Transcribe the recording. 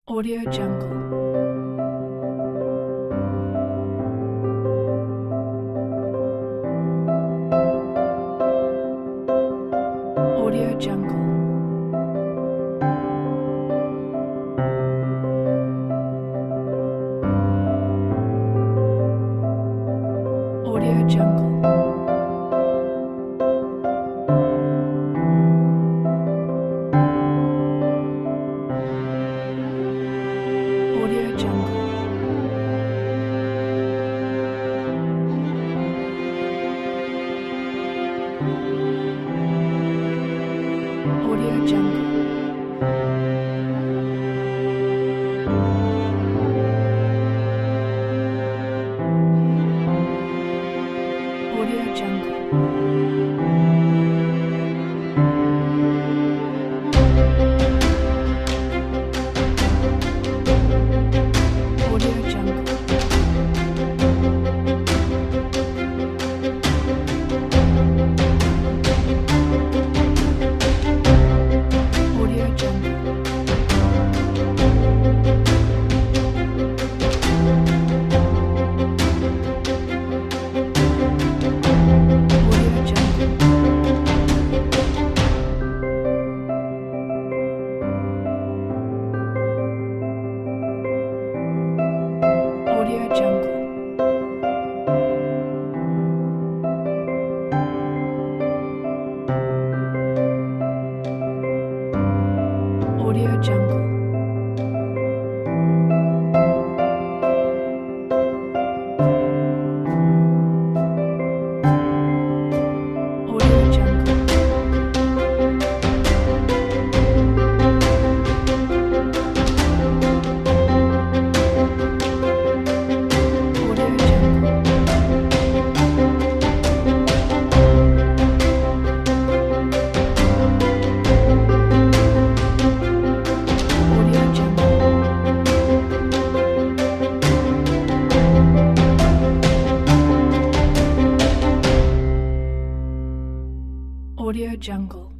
Audio Jungle. Audio Jungle. Audio Jungle. Audio Jungle. Audio Jungle. Audio Jungle. Audio Jungle. Audio Jungle. Audio Jungle. Audio Jungle. Audio Jungle. Audio Jungle. Audio Jungle. Audio Jungle. Audio Jungle.